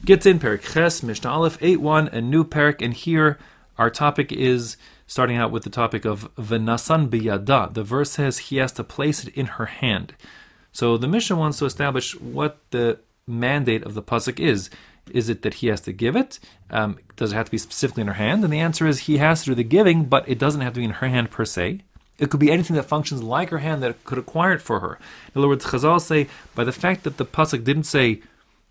Gets in Perek Ches, Mishnah Aleph, 8.1, a new Perek, and here our topic is starting out with the topic of V'nasan biyada. The verse says he has to place it in her hand. So the Mishnah wants to establish what the mandate of the pasuk is. Is it that he has to give it? Does it have to be specifically in her hand? And the answer is he has to do the giving, but it doesn't have to be in her hand per se. It could be anything that functions like her hand that could acquire it for her. In other words, Chazal say, by the fact that the pasuk didn't say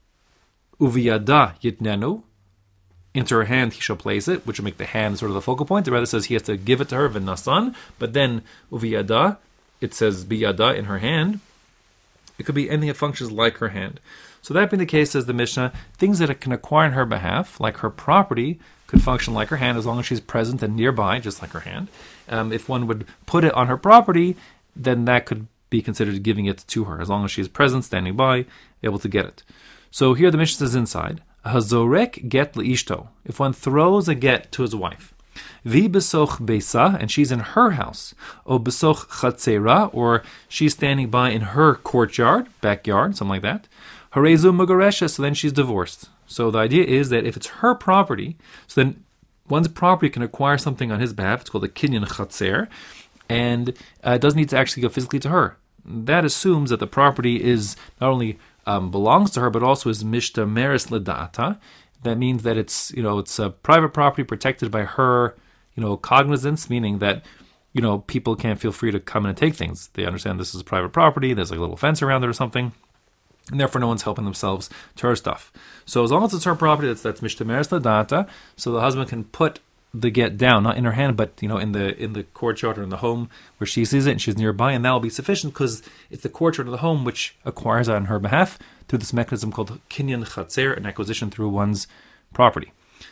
Uviyada yitnenu, into her hand he shall place it, which will make the hand sort of the focal point. It rather says he has to give it to her, v'nasan, but then uviyada, it says biyada, in her hand. It could be anything that functions like her hand. So that being the case, says the Mishnah, things that it can acquire on her behalf, like her property, could function like her hand as long as she's present and nearby, just like her hand. If one would put it on her property, then that could be considered giving it to her, as long as she's present, standing by, able to get it. So here the Mishnah says inside, Hazorek get leishto, if one throws a get to his wife, Vi besoch beisa, and she's in her house, O besoch chatzera, or she's standing by in her courtyard, backyard, something like that, Harezu Mugaresha, so then she's divorced. So the idea is that if it's her property, so then one's property can acquire something on his behalf. It's called a kinyan chatzer, and it doesn't need to actually go physically to her. That assumes that the property is not only belongs to her, but also is mishta meris ledata. That means that it's a private property protected by her cognizance, meaning that people can't feel free to come in and take things. They understand this is private property. There's like a little fence around it or something. And therefore no one's helping themselves to her stuff. So as long as it's her property, that's mishtameres ladata, so the husband can put the get down, not in her hand, but in the courtyard or in the home where she sees it and she's nearby, and that will be sufficient because it's the courtyard of the home which acquires it on her behalf through this mechanism called kinyan chatzer, an acquisition through one's property.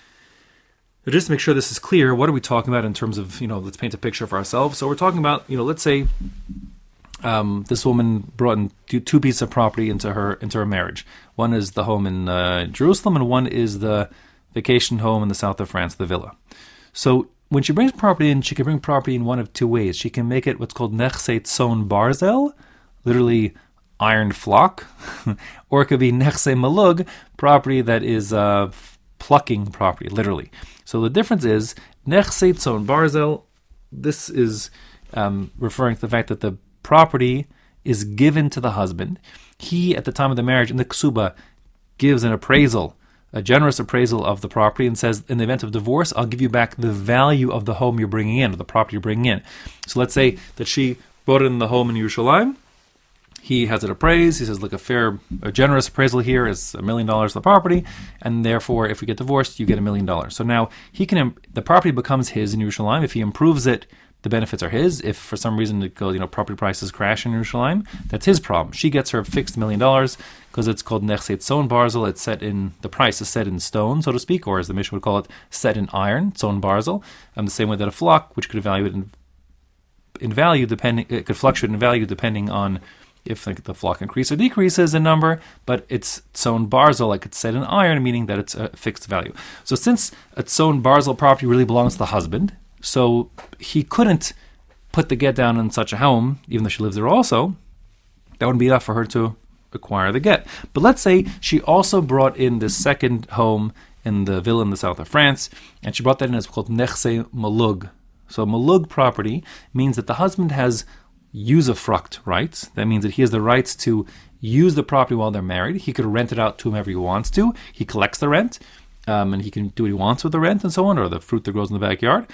So just to make sure this is clear, what are we talking about in terms of, let's paint a picture for ourselves. So we're talking about, let's say this woman brought in two pieces of property into her marriage. One is the home in Jerusalem, and one is the vacation home in the south of France, the villa. So when she brings property in, she can bring property in one of two ways. She can make it what's called nechse tzon barzel, literally ironed flock, or it could be nechse malug, property that is plucking property, literally. So the difference is nechse tzon barzel. This is referring to the fact that the property is given to the husband. He, at the time of the marriage, in the ksuba, gives an appraisal, a generous appraisal of the property, and says, in the event of divorce, I'll give you back the value of the home you're bringing in, or the property you're bringing in. So let's say that she brought in the home in Yerushalayim. He has it appraised. He says, look, a generous appraisal here is $1 million of the property, and therefore, if we get divorced, you get $1 million. So now the property becomes his in Yerushalayim. If he improves it, the benefits are his. If for some reason it goes, property prices crash in Yerushalayim, that's his problem. She gets her fixed $1 million because it's called nechse tzon barzel. It's the price is set in stone, so to speak, or as the Mishnah would call it, set in iron, tzon barzel. The same way that a flock, which could evaluate in value it could fluctuate in value depending on if the flock increases or decreases in number, but it's tzon barzel, like it's set in iron, meaning that it's a fixed value. So since a tzon barzel property really belongs to the husband, so he couldn't put the get down in such a home, even though she lives there also. That wouldn't be enough for her to acquire the get. But let's say she also brought in the second home in the villa in the south of France, and she brought that in as called nechse malug. So malug property means that the husband has usufruct rights. That means that he has the rights to use the property while they're married. He could rent it out to whomever he wants to. He collects the rent, and he can do what he wants with the rent and so on, or the fruit that grows in the backyard.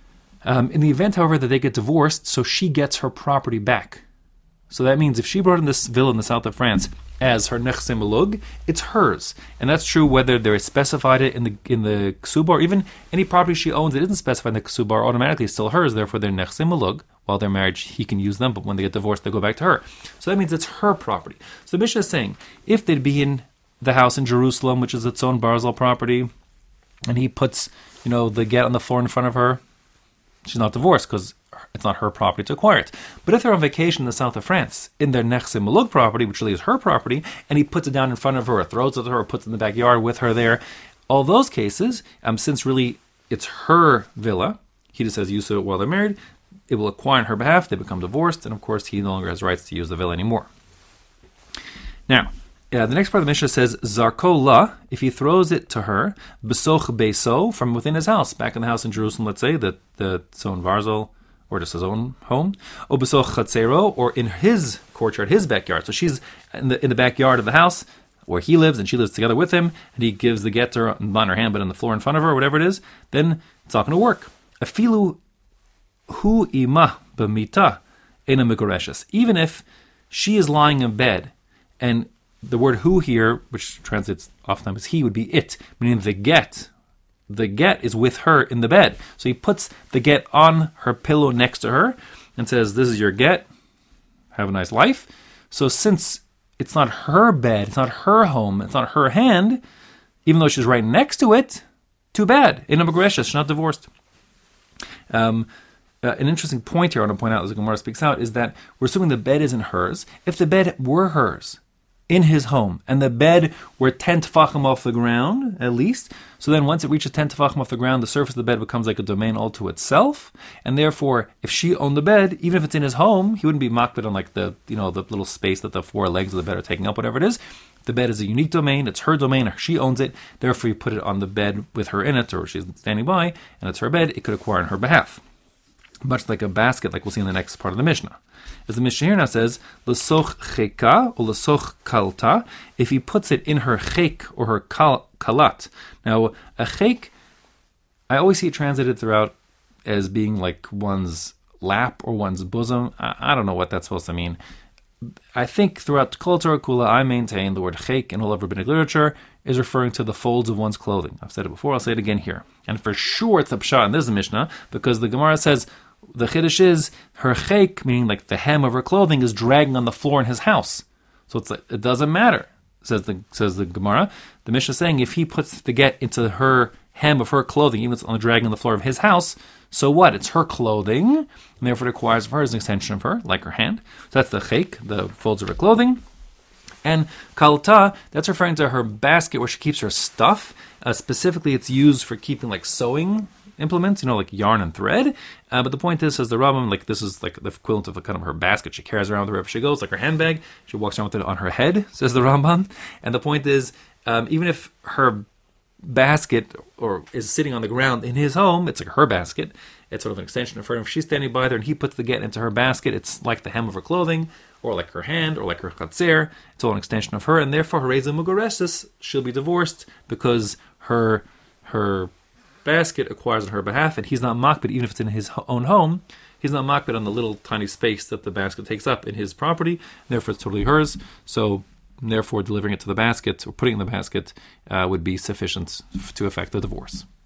In the event, however, that they get divorced, so she gets her property back. So that means if she brought in this villa in the south of France as her nechse malug, it's hers. And that's true whether they specified it in the ksuba, or even any property she owns that isn't specified in the ksuba are automatically still hers, therefore they're nechse malug. While they're married, he can use them, but when they get divorced, they go back to her. So that means it's her property. So the Mishnah is saying, if they'd be in the house in Jerusalem, which is its own barzel property, and he puts, the get on the floor in front of her, she's not divorced because it's not her property to acquire it. But if they're on vacation in the south of France, in their nechse malug property, which really is her property, and he puts it down in front of her, or throws it to her, or puts it in the backyard with her there, all those cases, since really it's her villa, he just has use of it while they're married, it will acquire on her behalf, they become divorced, and of course he no longer has rights to use the villa anymore. Now, The next part of the Mishnah says, Zarko la, if he throws it to her, Besoch Beso, from within his house, back in the house in Jerusalem, let's say, the Tzon Varzel, or just his own home, O Besoch Chatzero, or in his courtyard, his backyard. So she's in the backyard of the house where he lives, and she lives together with him, and he gives the get to her, not on her hand, but on the floor in front of her, or whatever it is, then it's not going to work. Afilu hu ima b'mita ena megoreshes. Even if she is lying in bed, and the word who here, which translates oftentimes as he, would be it, meaning the get. The get is with her in the bed. So he puts the get on her pillow next to her and says, this is your get. Have a nice life. So since it's not her bed, it's not her home, it's not her hand, even though she's right next to it, too bad. In a Megreshes, she's not divorced. An interesting point here I want to point out as the Gemara speaks out is that we're assuming the bed isn't hers. If the bed were hers, in his home, and the bed were 10 tefachim off the ground, at least, so then once it reaches 10 tefachim off the ground, the surface of the bed becomes like a domain all to itself, and therefore, if she owned the bed, even if it's in his home, he wouldn't be makbid on like the little space that the four legs of the bed are taking up, whatever it is. The bed is a unique domain, it's her domain, she owns it, therefore you put it on the bed with her in it, or she's standing by, and it's her bed, it could acquire on her behalf. Much like a basket, like we'll see in the next part of the Mishnah. As the Mishnah here now says, L'soch cheka or l'soch kalta, if he puts it in her chek or her kalat. Now, a chek, I always see it translated throughout as being like one's lap or one's bosom. I don't know what that's supposed to mean. I think throughout Kol Torah Kula, I maintain the word chek in all of rabbinic literature is referring to the folds of one's clothing. I've said it before, I'll say it again here. And for sure it's a pshat, and this is a Mishnah, because the Gemara says, the chiddush is her chek, meaning like the hem of her clothing, is dragging on the floor in his house. So it's like, it doesn't matter, says the Gemara. The Mishnah is saying if he puts the get into her hem of her clothing, even if it's on the dragging on the floor of his house, so what? It's her clothing, and therefore it requires of her as an extension of her, like her hand. So that's the chek, the folds of her clothing. And kalta, that's referring to her basket where she keeps her stuff. Specifically, it's used for keeping like sewing implements, like yarn and thread. But the point is, says the Rambam, like this is like the equivalent of kind of her basket she carries around wherever she goes, like her handbag. She walks around with it on her head, says the Rambam. And the point is, even if her basket or is sitting on the ground in his home, it's like her basket. It's sort of an extension of her. If she's standing by there and he puts the get into her basket, it's like the hem of her clothing, or like her hand, or like her chatzer. It's all an extension of her, and therefore her reza mugaresis, she'll be divorced because her basket acquires on her behalf, and he's not makbid, even if it's in his own home, he's not makbid on the little tiny space that the basket takes up in his property, therefore it's totally hers. So therefore delivering it to the basket, or putting it in the basket, would be sufficient to effect the divorce.